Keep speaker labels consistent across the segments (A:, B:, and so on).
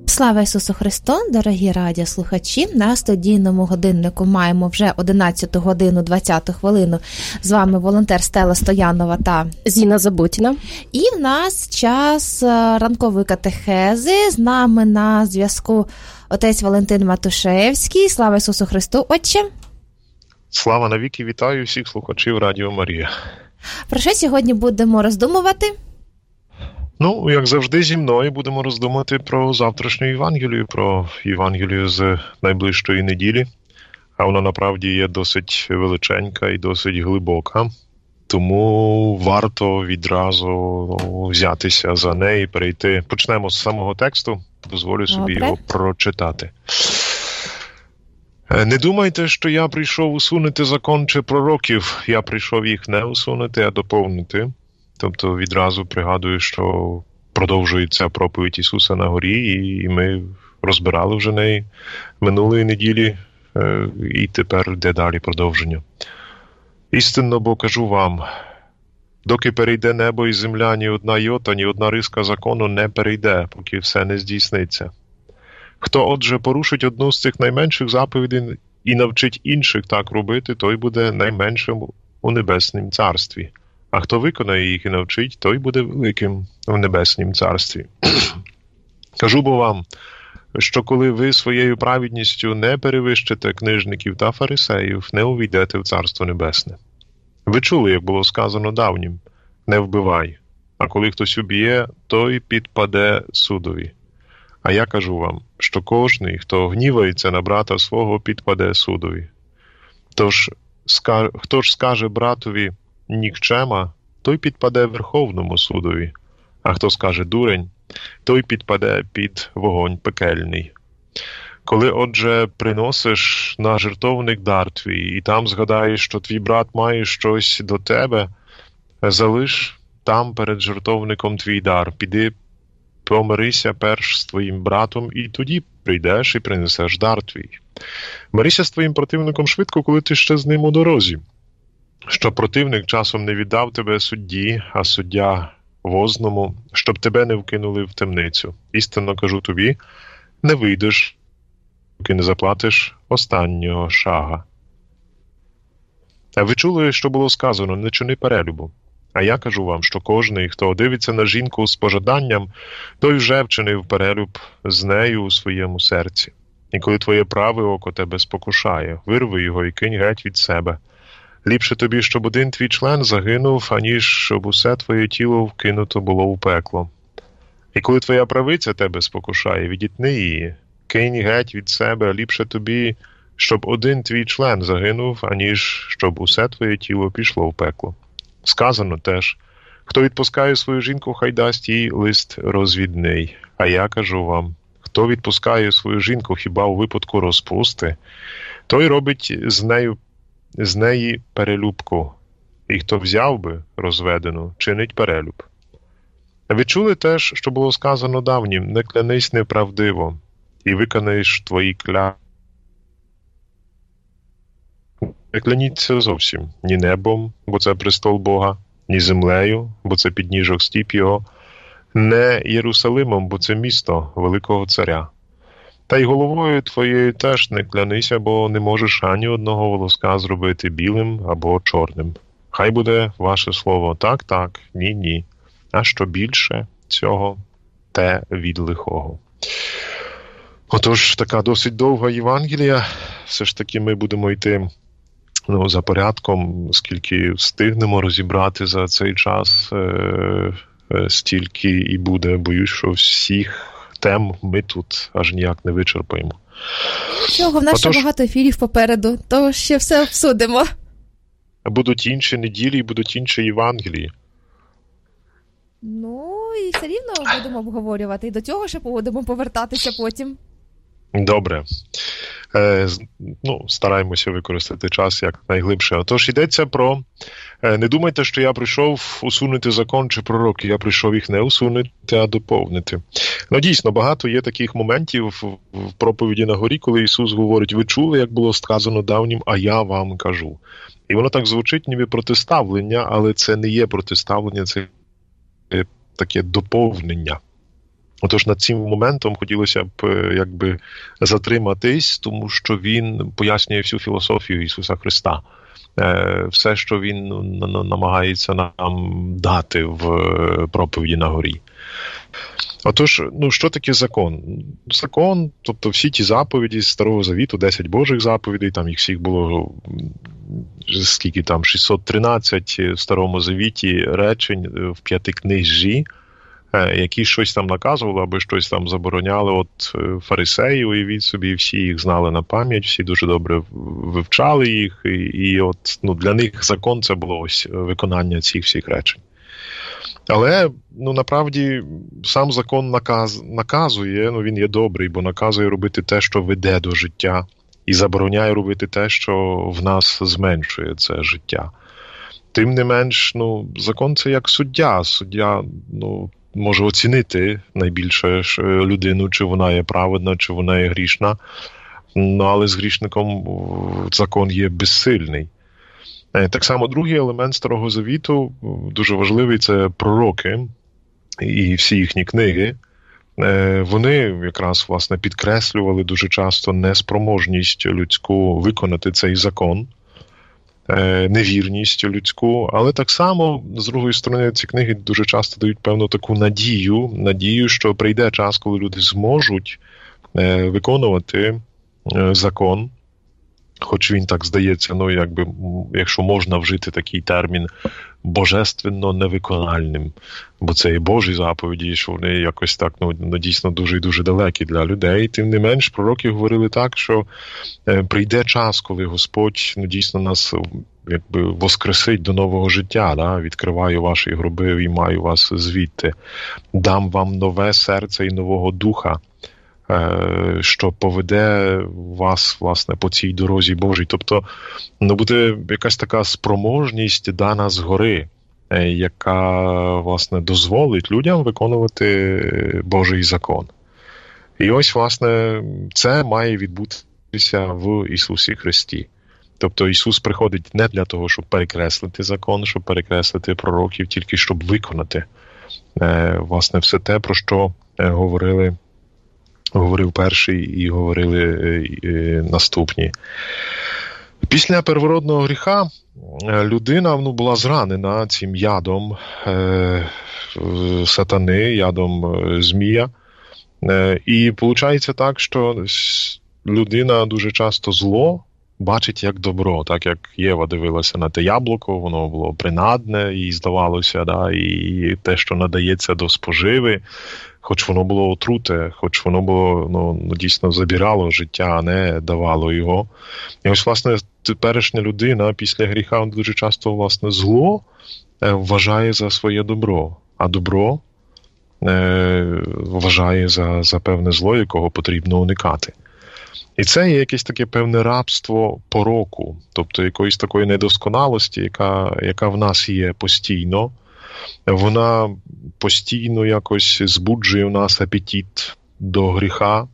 A: Слава Ісусу Христу, дорогі радіослухачі! На студійному годиннику маємо вже 11 годину 20 хвилину. З вами волонтер Стела Стоянова та
B: Зіна Заботіна.
A: І в нас час ранкової катехези. З нами на зв'язку отець Валентин Матушевський. Слава Ісусу Христу, отче!
C: Слава навіки, вітаю всіх слухачів Радіо Марія.
A: Про що сьогодні будемо роздумувати?
C: Ну, як завжди, зі мною будемо роздумати про завтрашню Євангелію, про Євангелію з найближчої неділі. А вона, направді, є досить величенька і досить глибока. Тому варто відразу взятися за неї і перейти. Почнемо з самого тексту, дозволю собі його прочитати. «Не думайте, що я прийшов усунути закон чи пророків. Я прийшов їх не усунути, а доповнити». Тобто відразу пригадую, що продовжується проповідь Ісуса на горі, і ми розбирали вже неї минулої неділі, і тепер йде далі продовження. «Істинно, бо кажу вам, доки перейде небо і земля, ні одна йота, ні одна риска закону не перейде, поки все не здійсниться. Хто, отже, порушить одну з цих найменших заповідей і навчить інших так робити, той буде найменшим у небеснім царстві. А хто виконає їх і навчить, той буде великим в небеснім царстві. Кажу бо вам, що коли ви своєю праведністю не перевищите книжників та фарисеїв, не увійдете в Царство Небесне. Ви чули, як було сказано давнім, не вбивай, а коли хтось уб'є, той підпаде судові. А я кажу вам, що кожний, хто гнівається на брата свого, підпаде судові. Тож, хто ж скаже братові нікчема, той підпаде Верховному судові, а хто скаже дурень, той підпаде під вогонь пекельний. Коли, отже, приносиш на жертовник дар твій, і там згадаєш, що твій брат має щось до тебе, залиш там перед жертовником твій дар, піди, помирися перш з твоїм братом, і тоді прийдеш і принесеш дар твій. Мирися з твоїм противником швидко, коли ти ще з ним у дорозі, щоб противник часом не віддав тебе судді, а суддя возному, щоб тебе не вкинули в темницю. Істинно кажу тобі, не вийдеш, поки не заплатиш останнього шага. А ви чули, що було сказано, не чини перелюбу. А я кажу вам, що кожний, хто дивиться на жінку з пожаданням, той вже вчинив перелюб з нею у своєму серці. І коли твоє праве око тебе спокушає, вирви його і кинь геть від себе. Ліпше тобі, щоб один твій член загинув, аніж щоб усе твоє тіло вкинуто було у пекло. І коли твоя правиця тебе спокушає, відітни її, кинь геть від себе, ліпше тобі, щоб один твій член загинув, аніж щоб усе твоє тіло пішло в пекло. Сказано теж, хто відпускає свою жінку, хай дасть їй лист розвідний. А я кажу вам, хто відпускає свою жінку хіба у випадку розпусти, той робить з неї перелюбку, і хто взяв би розведену, чинить перелюб. Ви чули теж, що було сказано давнім, не клянись неправдиво, і виконаєш твої клятви. Не кляніться зовсім, ні небом, бо це престол Бога, ні землею, бо це підніжок стіп його, не Єрусалимом, бо це місто великого царя. Та й головою твоєю теж не клянися, бо не можеш ані одного волоска зробити білим або чорним. Хай буде ваше слово так, ні. А що більше цього, те від лихого. Отож, така досить довга Євангелія. Все ж таки ми будемо йти за порядком, скільки встигнемо розібрати за цей час, стільки і буде. Боюсь, що всіх тем ми тут аж ніяк не вичерпаємо.
A: Нічого, в нас ще багато ефірів попереду, то ще все обсудимо.
C: Будуть інші неділі, будуть інші Євангелії.
A: Ну, і все рівно будемо обговорювати, і до цього ще будемо повертатися потім.
C: Добре. Стараємося використати час як найглибше. Отож, йдеться про не думайте, що я прийшов усунути закон чи пророки. Я прийшов їх не усунути, а доповнити. Дійсно, багато є таких моментів в проповіді на горі, коли Ісус говорить, ви чули, як було сказано давнім, а я вам кажу. І воно так звучить, ніби протиставлення, але це не є протиставлення, це таке доповнення. Отож, над цим моментом хотілося б якби затриматись, тому що він пояснює всю філософію Ісуса Христа. Все, що він намагається нам дати в проповіді на горі. Отож, що таке закон? Закон, тобто всі ті заповіді з Старого Завіту, 10 Божих заповідей, там їх всіх було, скільки там, 613 в Старому Завіті речень в П'ятикнижжі, які щось там наказували або щось там забороняли. От фарисеї, уявіть собі, всі їх знали на пам'ять, всі дуже добре вивчали їх, і от для них закон це було ось виконання цих всіх речень. Але, направді, сам закон наказує, він є добрий, бо наказує робити те, що веде до життя, і забороняє робити те, що в нас зменшує це життя. Тим не менш, закон це як суддя. Суддя, може оцінити найбільше людину, чи вона є праведна, чи вона є грішна, але з грішником закон є безсильний. Так само другий елемент Старого Завіту, дуже важливий, це пророки і всі їхні книги. Вони якраз, власне, підкреслювали дуже часто неспроможність людську виконати цей закон, невірність людську, але так само, з другої сторони, ці книги дуже часто дають певну таку надію, що прийде час, коли люди зможуть виконувати закон, хоч він так здається, якщо можна вжити такий термін, божественно невикональним, бо це і Божі заповіді, що вони якось так, дійсно дуже і дуже далекі для людей. Тим не менш, пророки говорили так, що прийде час, коли Господь, дійсно нас воскресить до нового життя, відкриваю ваші гроби, виймаю вас звідти, дам вам нове серце і нового духа, що поведе вас, власне, по цій дорозі Божій. Тобто, буде якась така спроможність дана згори, яка, власне, дозволить людям виконувати Божий закон. І ось, власне, це має відбутися в Ісусі Христі. Тобто Ісус приходить не для того, щоб перекреслити закон, щоб перекреслити пророків, тільки щоб виконати, власне, все те, про що говорив перший і говорили наступні. Після первородного гріха людина була зранена цим ядом сатани, ядом змія. І виходить так, що людина дуже часто зло бачить як добро, так як Єва дивилася на те яблуко, воно було принадне, їй здавалося, і те, що надається до споживи, хоч воно було отруте, хоч воно було, дійсно забирало життя, а не давало його. І ось, власне, теперішня людина після гріха дуже часто, власне, зло вважає за своє добро, а добро вважає за певне зло, якого потрібно уникати. І це є якесь таке певне рабство пороку, тобто якоїсь такої недосконалості, яка в нас є постійно. Вона постійно якось збуджує в нас апетит до гріха.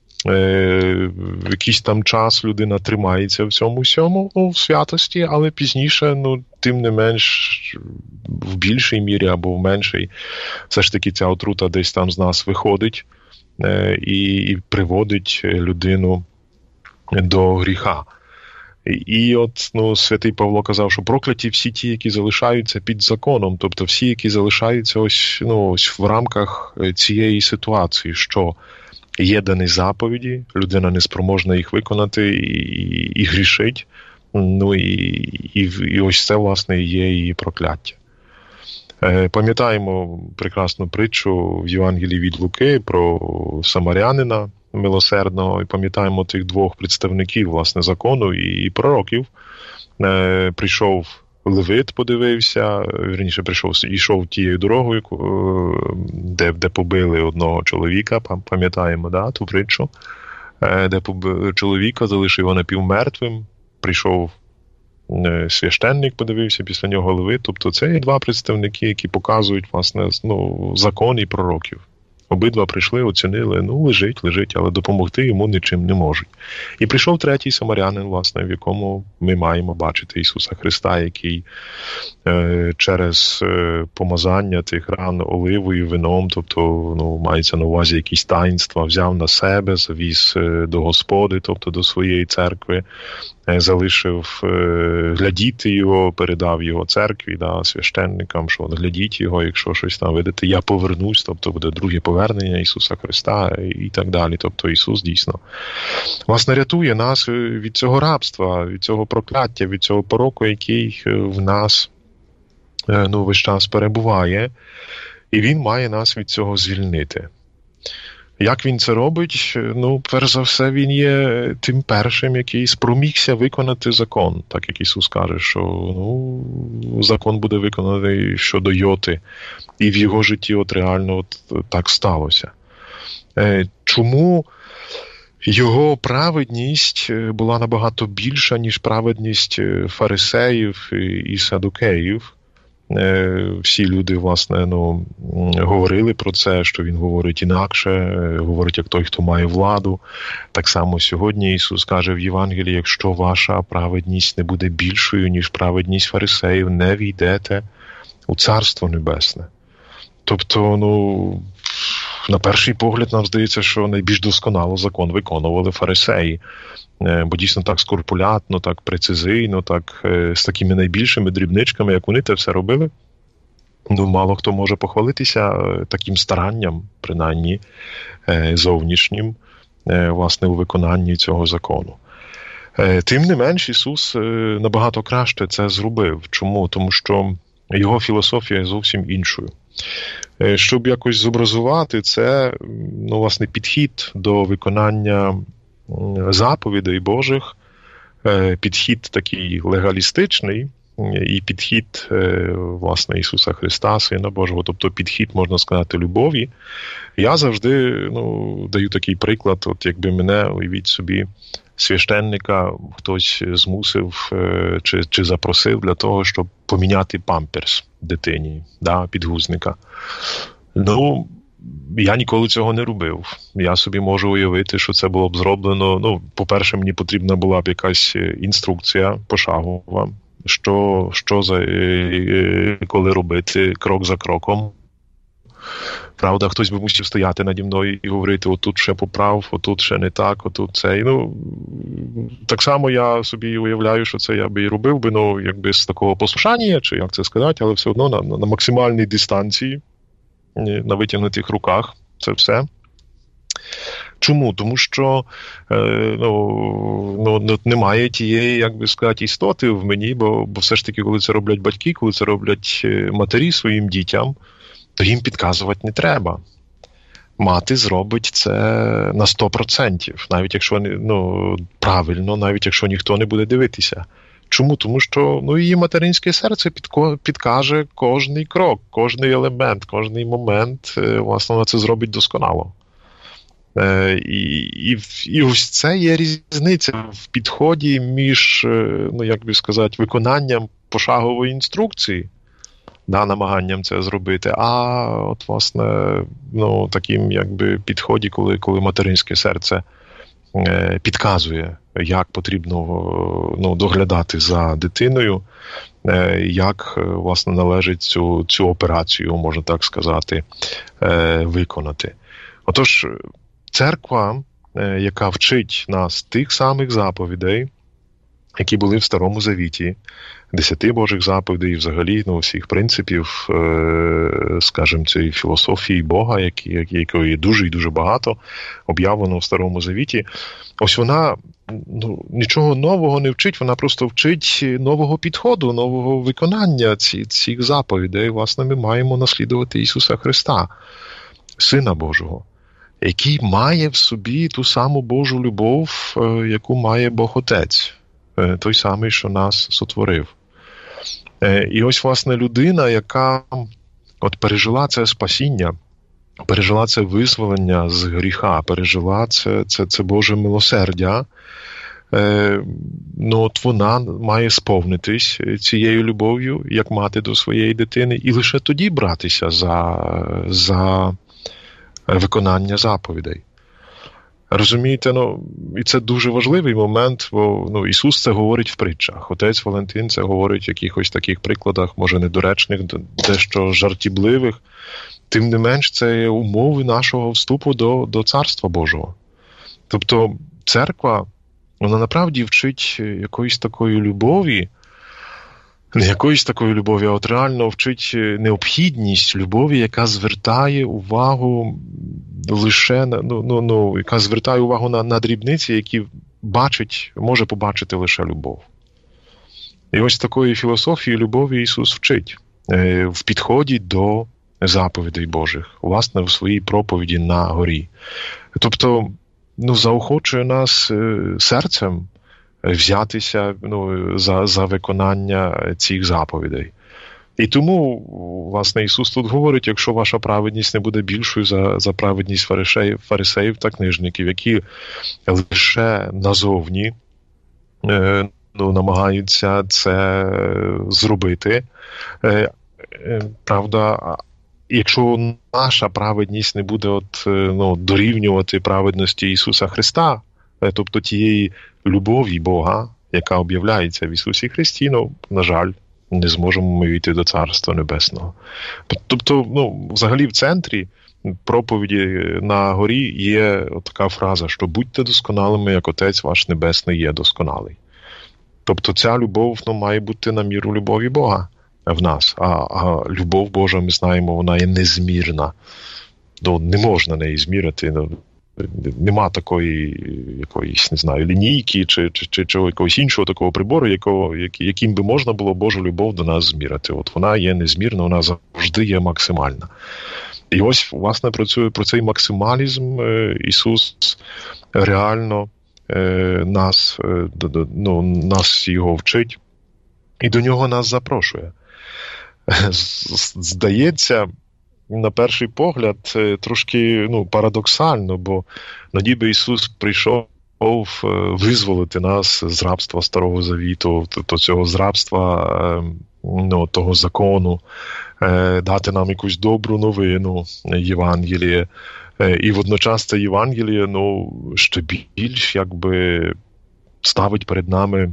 C: В якийсь там час людина тримається в цьому всьому, в святості, але пізніше, тим не менш, в більшій мірі або в меншій, все ж таки ця отрута десь там з нас виходить і приводить людину до гріха. І от святий Павло казав, що прокляті всі ті, які залишаються під законом, тобто всі, які залишаються ось в рамках цієї ситуації, що є дані заповіді, людина неспроможна їх виконати і грішить, і ось це, власне, є її прокляття. Пам'ятаємо прекрасну притчу в Євангелії від Луки про самарянина милосердного, і пам'ятаємо тих двох представників, власне, закону і пророків. Прийшов левит, подивився, вірніше, йшов тією дорогою, де побили одного чоловіка, пам'ятаємо, ту притчу, де побили чоловіка, залишив його напівмертвим, прийшов священник, подивився, після нього левит. Тобто це є два представники, які показують, власне, закон і пророків. Обидва прийшли, оцінили, лежить, але допомогти йому нічим не можуть. І прийшов третій самарянин, власне, в якому ми маємо бачити Ісуса Христа, який через помазання тих ран оливою, вином, тобто, мається на увазі якісь таїнства, взяв на себе, завіз до Господи, тобто до своєї церкви, залишив глядіти його, передав його церкві, священникам, що глядіть його, якщо щось там видите, я повернусь, тобто буде друге повернення Ісуса Христа і так далі. Тобто Ісус дійсно, власне, рятує нас від цього рабства, від цього прокляття, від цього пороку, який в нас весь час перебуває, і Він має нас від цього звільнити. Як він це робить? Перш за все, він є тим першим, який спромігся виконати закон. Так як Ісус каже, що закон буде виконаний щодо Йоти. І в його житті реально так сталося. Чому його праведність була набагато більша, ніж праведність фарисеїв і садукеїв? Всі люди, власне, говорили про це, що він говорить інакше, говорить як той, хто має владу. Так само сьогодні Ісус каже в Євангелії, якщо ваша праведність не буде більшою, ніж праведність фарисеїв, не війдете у Царство Небесне. Тобто, на перший погляд нам здається, що найбільш досконало закон виконували фарисеї. Бо дійсно так скрупулятно, так прецизійно, так з такими найбільшими дрібничками, як вони це все робили. Мало хто може похвалитися таким старанням, принаймні, зовнішнім, власне, у виконанні цього закону. Тим не менш, Ісус набагато краще це зробив. Чому? Тому що його філософія є зовсім іншою. Щоб якось зобразувати це, власне, підхід до виконання заповідей Божих, підхід такий легалістичний, і підхід, власне, Ісуса Христа, Сина Божого, тобто підхід, можна сказати, любові. Я завжди даю такий приклад, якби мене, уявіть собі, священника хтось змусив чи запросив для того, щоб поміняти памперс дитині, підгузника. Я ніколи цього не робив. Я собі можу уявити, що це було б зроблено. По-перше, мені потрібна була б якась інструкція пошагова, що коли робити, крок за кроком. Правда, хтось би мусив стояти наді мною і говорити, отут ще поправ, отут ще не так, отут це. Так само я собі уявляю, що це я би і робив би, якби з такого послушання, чи як це сказати, але все одно на максимальній дистанції, на витягнутих руках, це все. Чому? Тому що немає тієї, як би сказати, істоти в мені, бо все ж таки, коли це роблять батьки, коли це роблять матері своїм дітям, то їм підказувати не треба. Мати зробить це на 100%, навіть якщо правильно, навіть якщо ніхто не буде дивитися. Чому? Тому що її материнське серце підкаже кожний крок, кожний елемент, кожний момент, власне, вона це зробить досконало. І ось це є різниця в підході між, як би сказати, виконанням пошагової інструкції, намаганням це зробити, а от, власне, таким, якби, підході, коли материнське серце підказує, як потрібно доглядати за дитиною, як, власне, належить цю операцію, можна так сказати, виконати. Отож, церква, яка вчить нас тих самих заповідей, які були в Старому Завіті, 10 Божих заповідей і взагалі всіх принципів, скажімо, цієї філософії Бога, якої дуже і дуже багато об'явлено в Старому Завіті. Ось вона нічого нового не вчить, вона просто вчить нового підходу, нового виконання цих заповідей. Власне, ми маємо наслідувати Ісуса Христа, Сина Божого, який має в собі ту саму Божу любов, яку має Бог Отець, той самий, що нас сотворив. І ось, власне, людина, яка пережила це спасіння, пережила це визволення з гріха, пережила це Боже милосердя, вона має сповнитись цією любов'ю, як мати до своєї дитини, і лише тоді братися за виконання заповідей. Розумієте, і це дуже важливий момент, бо Ісус це говорить в притчах. Отець Валентин це говорить в якихось таких прикладах, може недоречних, дещо жартівливих. Тим не менш, це є умови нашого вступу до Царства Божого. Тобто церква, вона направді вчить якоїсь такої любові, не якоїсь такої любові, а от реально вчить необхідність любові, яка звертає увагу лише, яка звертає увагу на дрібниці, які може побачити лише любов. І ось такої філософії любові Ісус вчить в підході до заповідей Божих, власне, в своїй проповіді на горі. Тобто, заохочує нас серцем взятися за виконання цих заповідей. І тому, власне, Ісус тут говорить, якщо ваша праведність не буде більшою за праведність фарисеїв та книжників, які лише назовні намагаються це зробити, правда, якщо наша праведність не буде дорівнювати праведності Ісуса Христа, тобто тієї любові Бога, яка об'являється в Ісусі Христі, на жаль, не зможемо ми війти до Царства Небесного. Тобто, взагалі в центрі проповіді на горі є така фраза, що будьте досконалими, як Отець ваш Небесний є досконалий. Тобто ця любов має бути на міру любові Бога в нас, а любов Божа, ми знаємо, вона є незмірна. Не можна неї змірити, нема такої якоїсь, не знаю, лінійки чи якогось іншого такого прибору, яким би можна було Божу любов до нас змірити. От вона є незмірна, вона завжди є максимальна. І ось, власне, про цей максималізм Ісус реально нас його вчить і до нього нас запрошує. Здається, на перший погляд, трошки парадоксально, бо ніби Ісус прийшов визволити нас з рабства Старого Завіту, до цього з рабства того закону, дати нам якусь добру новину, Євангеліє. І водночас це Євангеліє, ще більш, ставить перед нами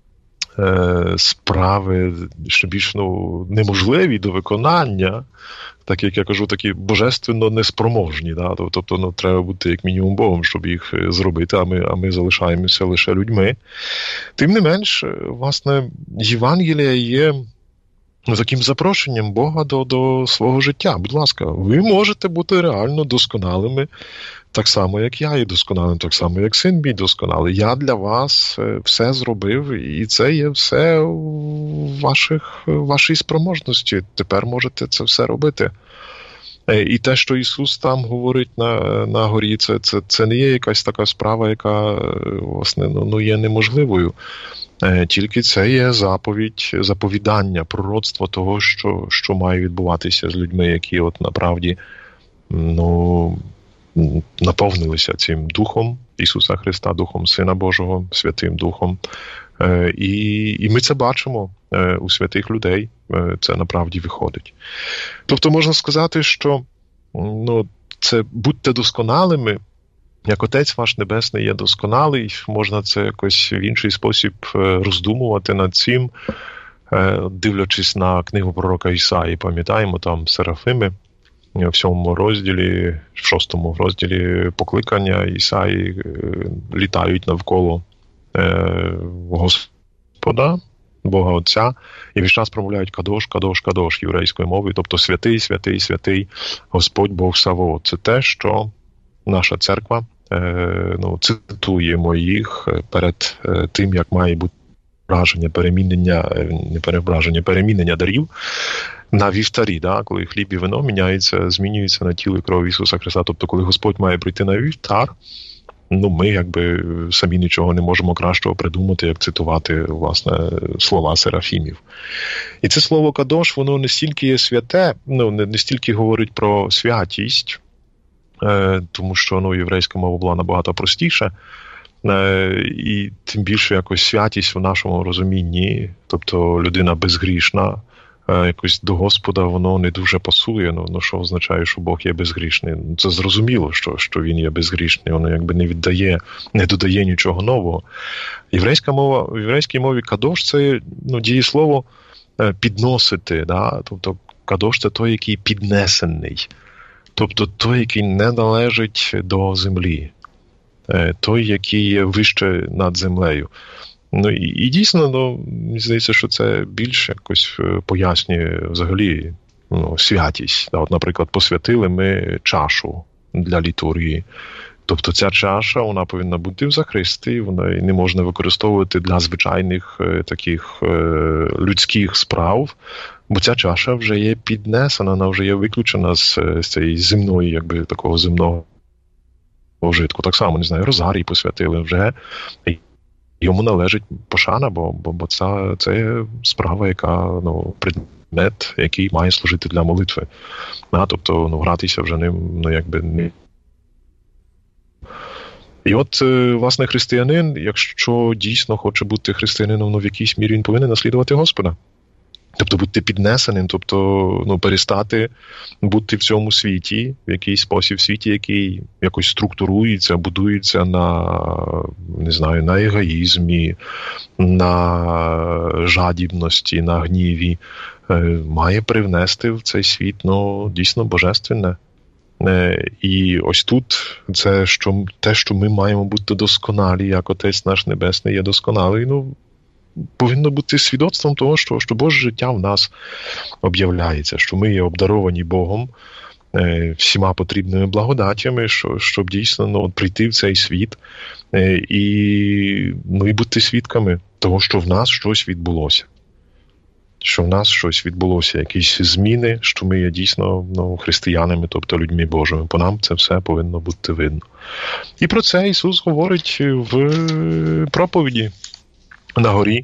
C: справи, що більш неможливі до виконання, так як я кажу, такі божественно неспроможні. Да? Тобто треба бути як мінімум Богом, щоб їх зробити, а ми залишаємося лише людьми. Тим не менш, власне, Євангелія є таким запрошенням Бога до свого життя. Будь ласка, ви можете бути реально досконалими, так само, як я є досконалим, так само, як син мій досконалий. Я для вас все зробив, і це є все в вашій спроможності. Тепер можете це все робити. І те, що Ісус там говорить на горі, це не є якась така справа, яка, власне, є неможливою. Тільки це є заповідання, пророцтво того, що має відбуватися з людьми, які направді наповнилися цим Духом Ісуса Христа, Духом Сина Божого, Святим Духом. І ми це бачимо у святих людей, це направді виходить. Тобто можна сказати, що це будьте досконалими, як Отець ваш Небесний є досконалий, можна це якось в інший спосіб роздумувати над цим, дивлячись на книгу пророка Ісаї. Пам'ятаємо, там Серафими в 7 розділі, в 6 розділі покликання Ісаї літають навколо Господа, Бога Отця, і весь час промовляють «Кадош, Кадош, Кадош» єврейською мовою, тобто «Святий, святий, святий Господь Бог Саваот». Це те, що наша церква цитуємо їх перед тим, як має бути перемінення дарів на вівтарі, да? Коли хліб і вино змінюються на тіло і кров Ісуса Христа. Тобто, коли Господь має прийти на вівтар, ми самі нічого не можемо кращого придумати, як цитувати, власне, слова Серафімів. І це слово «кадош», воно не стільки є святе, не стільки говорить про святість, тому що єврейська мова була набагато простіша, і тим більше якось святість в нашому розумінні, тобто людина безгрішна, якось до Господа воно не дуже пасує, ну що означає, що Бог є безгрішний. Це зрозуміло, що він є безгрішний, воно якби не додає нічого нового. В єврейській мові кадош – це дієслово підносити, да? Тобто кадош – це той, який піднесений, тобто той, який не належить до землі, той, який є вище над землею. І дійсно, мені здається, що це більше якось пояснює взагалі святість. От, наприклад, посвятили ми чашу для літургії. Тобто ця чаша, вона повинна бути в захристі, вона не можна використовувати для звичайних таких людських справ, бо ця чаша вже є піднесена, вона вже є виключена з цієї земної, якби такого земного вжитку. Так само, не знаю, розарій посвятили вже. Йому належить пошана, бо це справа, яка, предмет, який має служити для молитви. Тобто, гратися вже ним, якби не. І от, власне, християнин, якщо дійсно хоче бути християнином, в якійсь мірі він повинен наслідувати Господа. Тобто бути піднесеним, тобто перестати бути в цьому світі, в якийсь спосіб світі, який якось структурується, будується на егоїзмі, на жадібності, на гніві, має привнести в цей світ, дійсно божественне. І ось тут це те, що ми маємо бути досконалі, як Отець наш Небесний є досконалий, повинно бути свідоцтвом того, що Боже життя в нас об'являється, що ми є обдаровані Богом всіма потрібними благодатями, щоб дійсно прийти в цей світ і бути свідками того, що в нас щось відбулося. Що в нас щось відбулося, якісь зміни, що ми є дійсно християнами, тобто людьми Божими. По нам це все повинно бути видно. І про це Ісус говорить в проповіді на горі.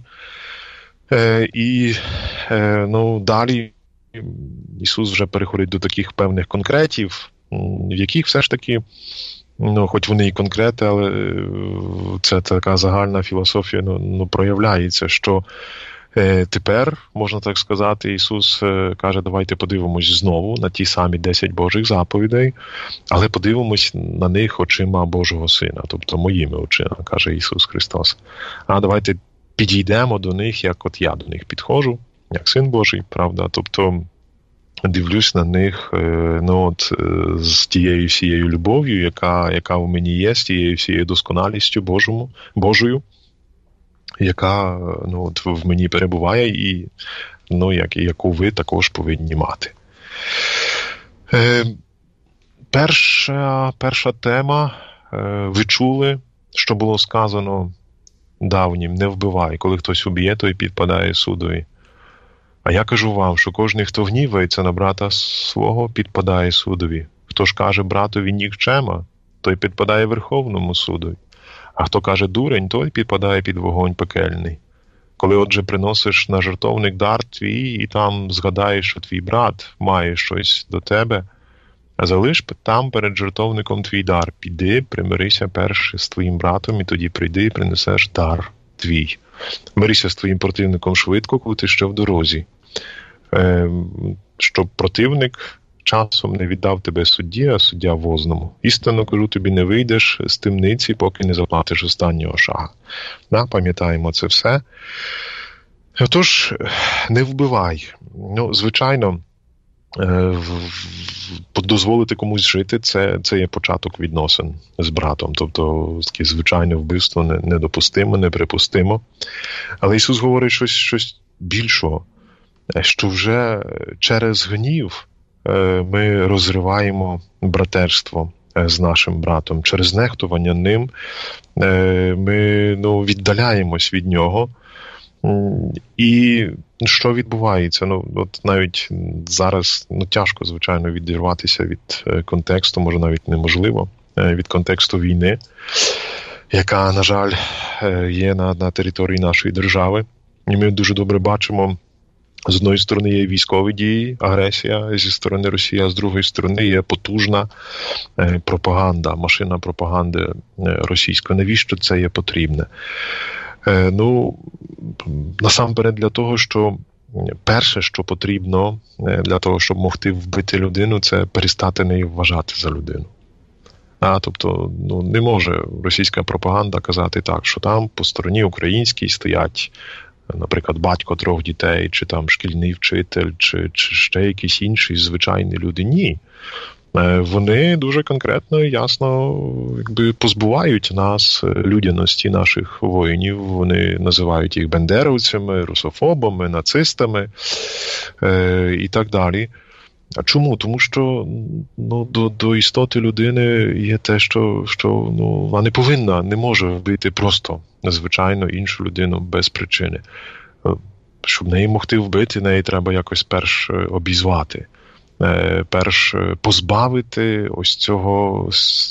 C: Далі Ісус вже переходить до таких певних конкретів, в яких все ж таки, хоч вони і конкрети, але це така загальна філософія проявляється, що тепер, можна так сказати, Ісус каже, давайте подивимось знову на ті самі 10 Божих заповідей, але подивимось на них очима Божого Сина, тобто моїми очима, каже Ісус Христос. А давайте підійдемо до них, як от я до них підходжу, як Син Божий, правда, тобто дивлюсь на них з тією всією любов'ю, яка в мені є, з тією всією досконалістю Божою, яка в мені перебуває і яку ви також повинні мати. Перша тема. Ви чули, що було сказано давнім: не вбивай. Коли хтось уб'є, той підпадає судові. А я кажу вам, що кожен, хто гнівається на брата свого, підпадає судові. Хто ж каже братові нікчема, той підпадає Верховному судові. А хто каже дурень, той підпадає під вогонь пекельний. Коли, отже, приносиш на жертовник дар твій, і там згадаєш, що твій брат має щось до тебе, залиш там перед жертовником твій дар. Піди, примирися перше з твоїм братом, і тоді прийди і принесеш дар твій. Мирися з твоїм противником швидко, коли ти ще в дорозі. Щоб противник часом не віддав тебе судді, а суддя возному. Істинно, кажу тобі, не вийдеш з темниці, поки не заплатиш останнього шага. Пам'ятаємо це все. Тож, не вбивай. Звичайно, дозволити комусь жити, це є початок відносин з братом. Тобто, таке звичайне вбивство недопустимо, неприпустимо. Але Ісус говорить щось більшого, що вже через гнів ми розриваємо братерство з нашим братом. Через нехтування ним ми віддаляємось від нього. І що відбувається? От навіть зараз тяжко, звичайно, відірватися від контексту, може навіть неможливо, від контексту війни, яка, на жаль, є на території нашої держави. І ми дуже добре бачимо, з одної сторони є військові дії, агресія зі сторони Росії, а з другої сторони є потужна пропаганда, машина пропаганди російської. Навіщо це є потрібне? Насамперед для того, що перше, що потрібно для того, щоб могти вбити людину, це перестати неї вважати за людину. Тобто, не може російська пропаганда казати так, що там по стороні українській стоять, наприклад, батько 3 дітей, чи там шкільний вчитель, чи ще якісь інші звичайні люди. Ні. Вони дуже конкретно і ясно позбувають нас людяності наших воїнів. Вони називають їх бендеровцями, русофобами, нацистами і так далі. А чому? Тому що до істоти людини є те, що вона не повинна, не може вбити просто звичайно іншу людину без причини. Щоб неї могти вбити, неї треба якось перш обізвати. Перш позбавити ось цього,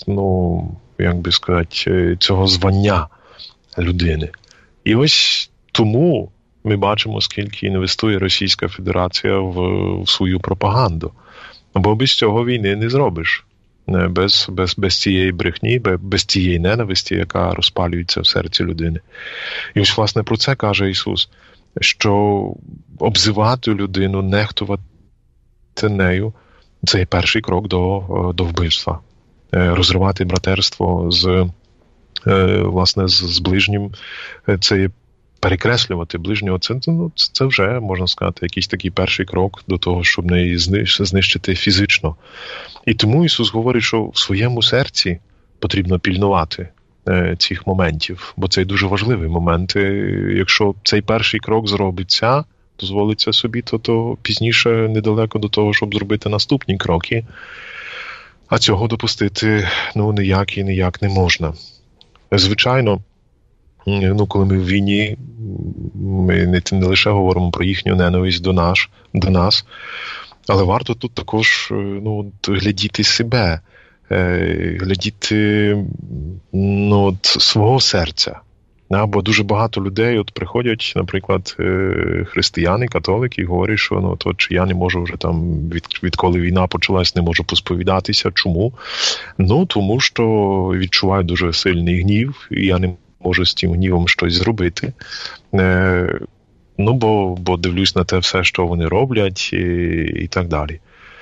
C: цього звання людини. І ось тому ми бачимо, скільки інвестує Російська Федерація в свою пропаганду. Бо без цього війни не зробиш. Без цієї брехні, без цієї ненависті, яка розпалюється в серці людини. І ось, власне, про це каже Ісус, що обзивати людину, нехтувати нею, це є перший крок до вбивства. Розривати братерство з ближнім, це є перекреслювати ближнього, це вже, можна сказати, якийсь такий перший крок до того, щоб неї знищити фізично. І тому Ісус говорить, що в своєму серці потрібно пільнувати цих моментів, бо це дуже важливий момент. Якщо цей перший крок зробиться, дозволиться собі, то пізніше недалеко до того, щоб зробити наступні кроки. А цього допустити ніяк не можна. Звичайно, коли ми в війні, ми не лише говоримо про їхню ненависть до нас, але варто тут також глядіти себе, глядіти свого серця. Бо дуже багато людей приходять, наприклад, християни, католики, і говорять, що чи я не можу вже там, відколи війна почалась, не можу посповідатися. Чому? Тому що відчуваю дуже сильний гнів, і я не можу з цим гнівом щось зробити. Бо дивлюсь на те все, що вони роблять, і так далі.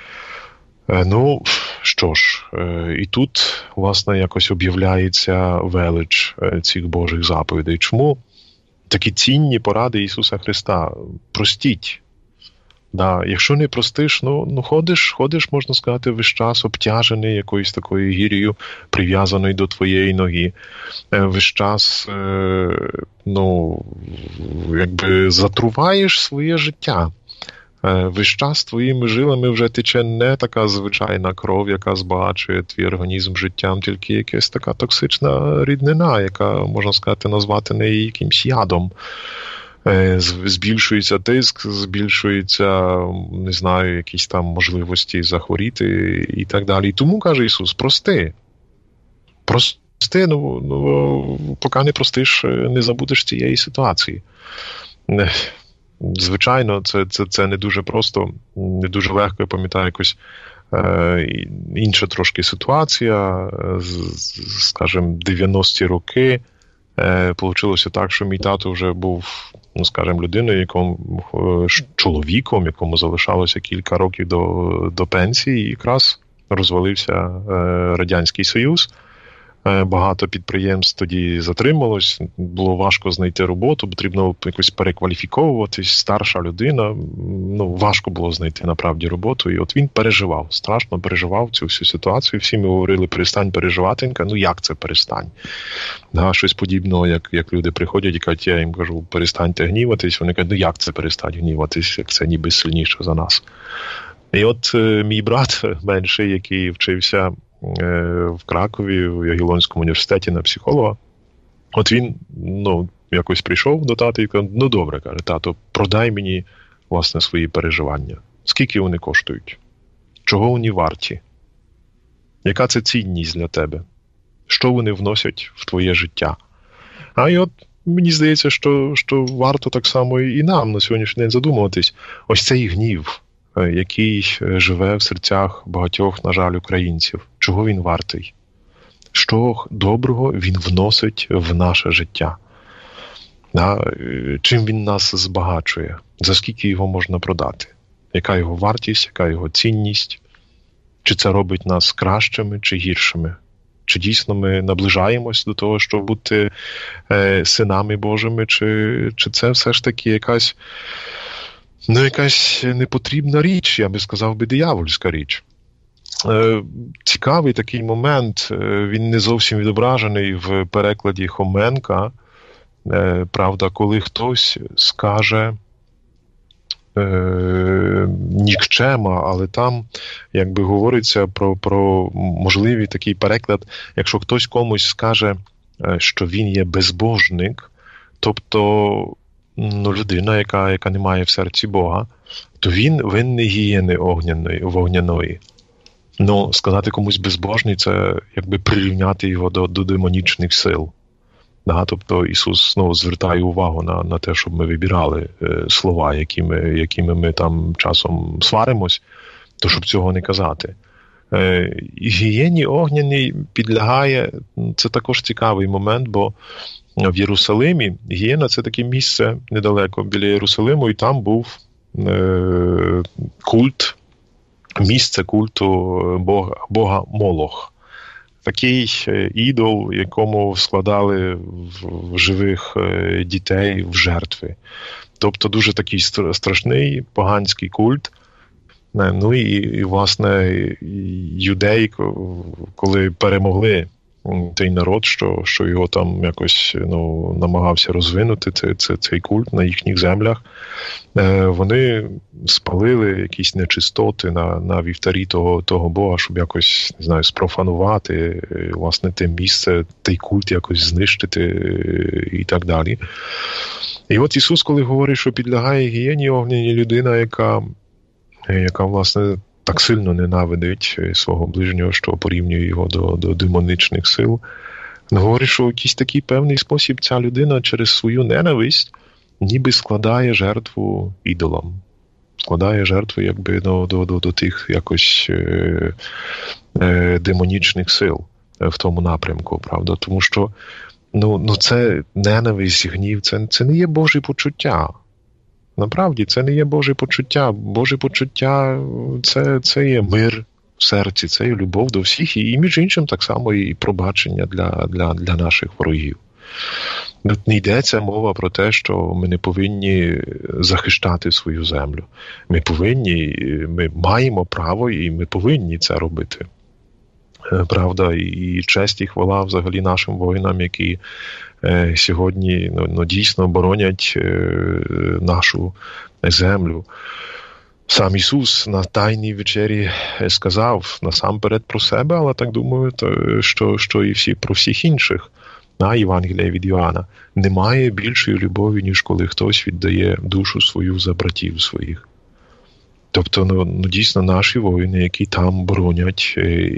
C: Що ж, і тут, власне, якось об'являється велич цих Божих заповідей. Чому такі цінні поради Ісуса Христа? Простіть. Якщо не простиш, ходиш, можна сказати, весь час обтяжений якоюсь такою гір'ю, прив'язаною до твоєї ноги. Весь час, затруваєш своє життя. Весь час твоїми жилами вже тече не така звичайна кров, яка збагачує твій організм життям, тільки якась така токсична ріднина, яка, можна сказати, назвати неї якимсь ядом. Збільшується тиск, збільшується, не знаю, якісь там можливості захворіти і так далі. І тому, каже Ісус, прости, поки не простиш, не забудеш цієї ситуації. Звичайно, це не дуже просто, не дуже легко. Я пам'ятаю якось інша трошки ситуація, скажімо, 90-ті роки. Получилося так, що мій тато вже був, людиною, чоловіком, якому залишалося кілька років до пенсії, і якраз розвалився Радянський Союз. Багато підприємств тоді затрималось, було важко знайти роботу, потрібно якось перекваліфіковуватись, старша людина, важко було знайти направді роботу, і от він переживав, страшно переживав цю всю ситуацію, всі ми говорили, перестань переживати, як це перестань? Щось подібного, як люди приходять і кажуть, я їм кажу, перестаньте гніватись, вони кажуть, як це перестань гніватись, як це ніби сильніше за нас. І от мій брат менший, який вчився в Кракові, в Ягелонському університеті на психолога. От він, якось прийшов до тата і каже, добре, каже, тато, продай мені, власне, свої переживання. Скільки вони коштують? Чого вони варті? Яка це цінність для тебе? Що вони вносять в твоє життя? І от мені здається, що варто так само і нам на сьогоднішній день задумуватись. Ось цей гнів, який живе в серцях багатьох, на жаль, українців. Чого він вартий? Що доброго він вносить в наше життя? Чим він нас збагачує, за скільки його можна продати, яка його вартість, яка його цінність, чи це робить нас кращими чи гіршими, чи дійсно ми наближаємось до того, щоб бути синами Божими, чи це все ж таки якась непотрібна річ, я би сказав диявольська річ. Цікавий такий момент, він не зовсім відображений в перекладі Хоменка, правда, коли хтось скаже нікчема, але там якби говориться про можливий такий переклад, якщо хтось комусь скаже, що він є безбожник, тобто людина, яка не має в серці Бога, то він винний гієни вогняної. Сказати комусь безбожний – це якби прирівняти його до демонічних сил. Тобто Ісус звертає увагу на те, щоб ми вибирали слова, якими ми там часом сваримось, то щоб цього не казати. Гієні огняній підлягає, це також цікавий момент, бо в Єрусалимі Гієна – це таке місце недалеко біля Єрусалиму, і там був культ, місце культу бога Молох. Такий ідол, якому складали в живих дітей в жертви. Тобто дуже такий страшний поганський культ. І власне, юдеї, коли перемогли той народ, що його там якось намагався розвинути, цей культ на їхніх землях, вони спалили якісь нечистоти на вівтарі того Бога, щоб якось, не знаю, спрофанувати, власне, те місце, той культ якось знищити і так далі. І от Ісус, коли говорить, що підлягає гієні огняній людина, яка власне, так сильно ненавидить свого ближнього, що порівнює його до демоничних сил. Говорить, що в якийсь такий певний спосіб ця людина через свою ненависть ніби складає жертву ідолам. Складає жертву якби до тих якось демонічних сил в тому напрямку, правда? Тому що це ненависть, гнів, це не є Божі почуття. Насправді, це не є Боже почуття. Боже почуття – це є мир в серці, це є любов до всіх, і між іншим так само і пробачення для наших ворогів. Тут не йдеться мова про те, що ми не повинні захищати свою землю. Ми маємо право і ми повинні це робити. Правда, і честь і хвала взагалі нашим воїнам, які сьогодні дійсно боронять нашу землю. Сам Ісус на Тайній вечері сказав насамперед про себе, але так думаю, що і про всіх інших. На Євангелія від Йоанна. Немає більшої любові, ніж коли хтось віддає душу свою за братів своїх. Тобто, дійсно, наші воїни, які там боронять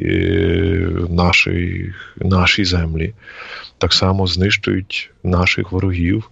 C: наші землі, так само знищують наших ворогів.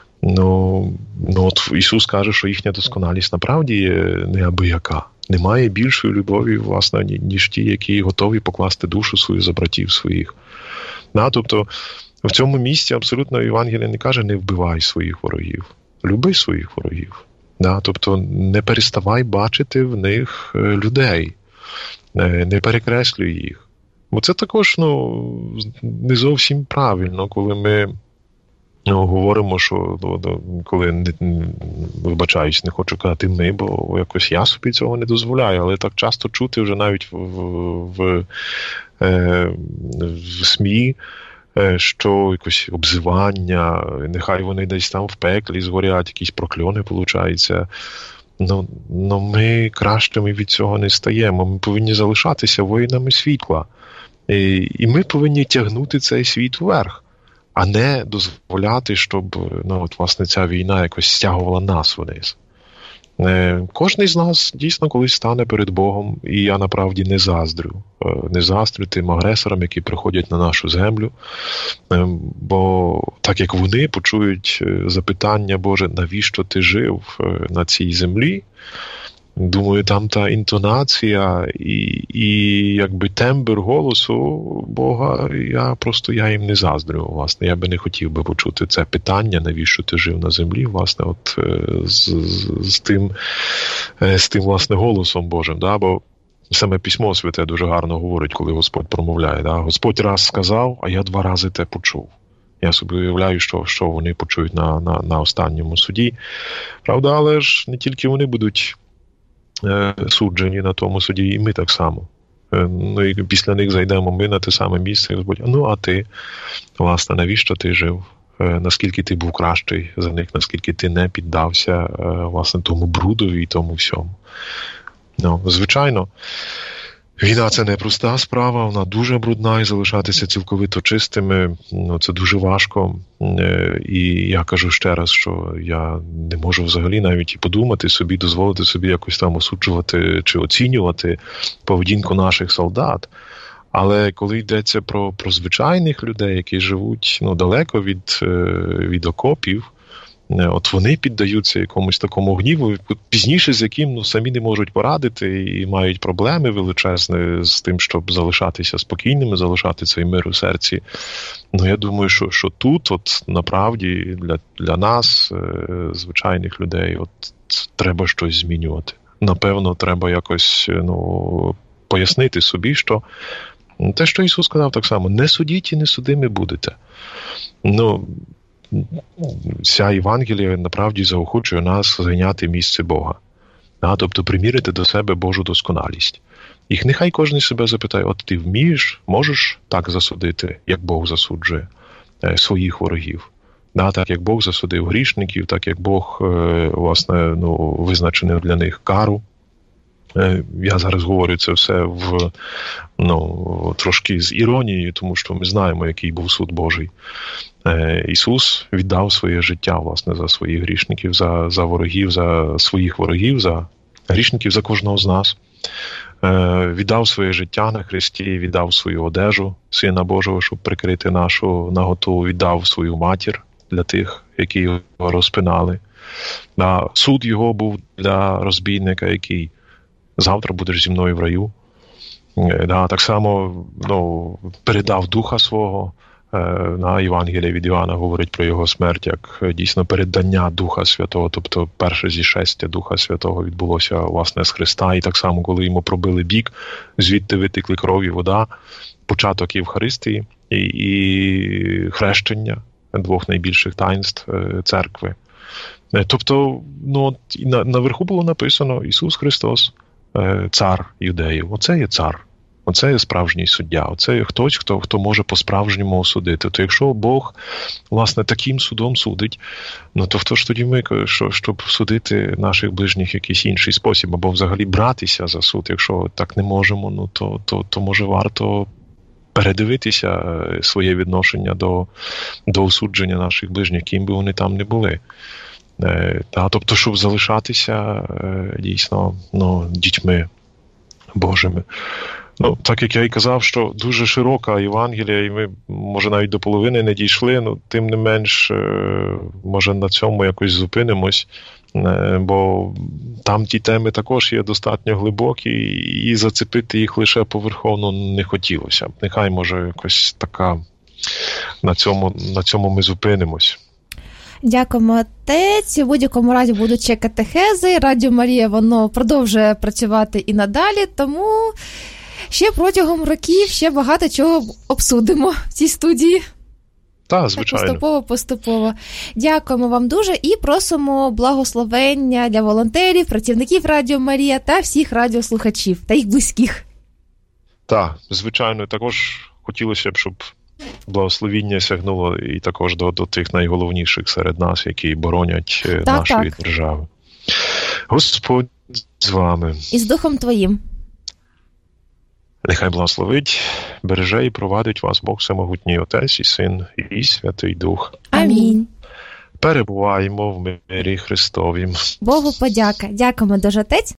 C: От Ісус каже, що їхня досконалість направді є неабияка. Немає більшої любові, власне, ніж ті, які готові покласти душу свою за братів своїх. Тобто, в цьому місці абсолютно Євангелія не каже, не вбивай своїх ворогів. Люби своїх ворогів. Тобто не переставай бачити в них людей, не перекреслюй їх. Бо це також не зовсім правильно, коли ми говоримо, що коли, вибачаюсь, не хочу казати ми, бо якось я собі цього не дозволяю, але так часто чути вже навіть в СМІ, що якось обзивання, нехай вони десь там в пеклі згорять, якісь прокльони, виходить. Ми кращими від цього не стаємо. Ми повинні залишатися воїнами світла. І ми повинні тягнути цей світ вверх, а не дозволяти, щоб власне, ця війна якось стягувала нас вниз. Кожен з нас дійсно колись стане перед Богом, і я направді не заздрю. Не заздрю тим агресорам, які приходять на нашу землю, бо так як вони почують запитання, Боже, навіщо ти жив на цій землі, Думаю, там та інтонація і якби тембр голосу Бога, я їм не заздрю, власне. Я би не хотів би почути це питання, навіщо ти жив на землі, власне, от з тим, власне, голосом Божим, да? Бо саме Письмо Святе дуже гарно говорить, коли Господь промовляє. Да? Господь раз сказав, а я 2 рази те почув. Я собі уявляю, що вони почують на останньому суді. Правда, але ж не тільки вони будуть суджені на тому суді, і ми так само. Ну і після них зайдемо ми на те саме місце, Господь, ну а ти, власне, навіщо ти жив? Наскільки ти був кращий за них, наскільки ти не піддався, власне, тому брудові і тому всьому. Ну, звичайно, війна – це не проста справа, вона дуже брудна, і залишатися цілковито чистими, ну, це дуже важко. І я кажу ще раз, що я не можу взагалі навіть і подумати собі, дозволити собі якось там осуджувати чи оцінювати поведінку наших солдат. Але коли йдеться про звичайних людей, які живуть далеко від окопів, от вони піддаються якомусь такому гніву, пізніше з яким самі не можуть порадити і мають проблеми величезні з тим, щоб залишатися спокійними, залишати цей мир у серці. Ну, я думаю, що тут, от направді, для нас, звичайних людей, от треба щось змінювати. Напевно, треба якось пояснити собі, що те, що Ісус сказав так само, не судіть і не судимі будете. Ця Євангелія направді заохочує нас зайняти місце Бога. Тобто примірити до себе Божу досконалість. І нехай кожен себе запитає, от ти вмієш, можеш так засудити, як Бог засуджує своїх ворогів? Так як Бог засудив грішників, так як Бог, власне, визначив для них кару. Я зараз говорю це все трошки з іронією, тому що ми знаємо, який був суд Божий. Ісус віддав своє життя, власне, за своїх грішників, за ворогів, за своїх ворогів, за грішників, за кожного з нас. Віддав своє життя на хресті, віддав свою одежу Сина Божого, щоб прикрити нашу наготу, віддав свою матір для тих, які його розпинали. Суд його був для розбійника, який завтра будеш зі мною в раю. Так само передав Духа свого. На Євангелія від Івана говорить про його смерть, як дійсно передання Духа Святого, тобто перше зішестя Духа Святого відбулося, власне, з Христа. І так само, коли йому пробили бік, звідти витекли кров і вода, початок Євхаристії і хрещення 2 найбільших таїнств церкви. Тобто, наверху було написано Ісус Христос, цар юдеїв. Оце є цар. Оце є справжній суддя. Оце є хтось, хто може по-справжньому осудити. То якщо Бог, власне, таким судом судить, то хто ж тоді ми, щоб судити наших ближніх в якийсь інший спосіб, або взагалі братися за суд, якщо так не можемо, то може варто передивитися своє відношення до осудження наших ближніх, ким би вони там не були. Тобто, щоб залишатися дійсно дітьми Божими. Так як я і казав, що дуже широка Євангелія, і ми, може, навіть до половини не дійшли, тим не менш, може, на цьому якось зупинимось, бо там ті теми також є достатньо глибокі, і зацепити їх лише поверховно не хотілося. Нехай, може, якось така, на цьому ми зупинимось.
A: Дякуємо, отець. У будь-якому разі будуть ще катехези. Радіо Марія, воно продовжує працювати і надалі, тому ще протягом років ще багато чого обсудимо в цій студії.
C: Так, звичайно.
A: Поступово. Дякуємо вам дуже і просимо благословення для волонтерів, працівників Радіо Марія та всіх радіослухачів та їх близьких. Так,
C: звичайно. Також хотілося б, щоб благословіння сягнуло і також до тих найголовніших серед нас, які боронять нашої держави. Господь з вами.
A: І з Духом Твоїм.
C: Нехай благословить, береже і провадить вас Бог Всемогутній Отець і Син і Святий Дух.
A: Амінь.
C: Перебуваємо в мирі Христовім.
A: Богу подяка. Дякуємо дуже, отець.